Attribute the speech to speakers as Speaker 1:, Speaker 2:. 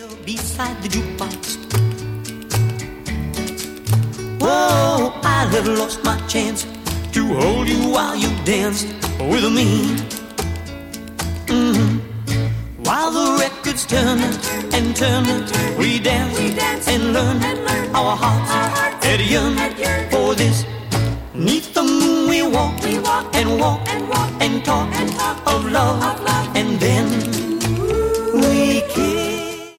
Speaker 1: beside the jukebox. Whoa, I have lost my chance to hold you while you danced with me. While the records turn and turn, we dance and learn. Our hearts had yearned for this. 'Neath the moon we walk and walk and talk of love. And then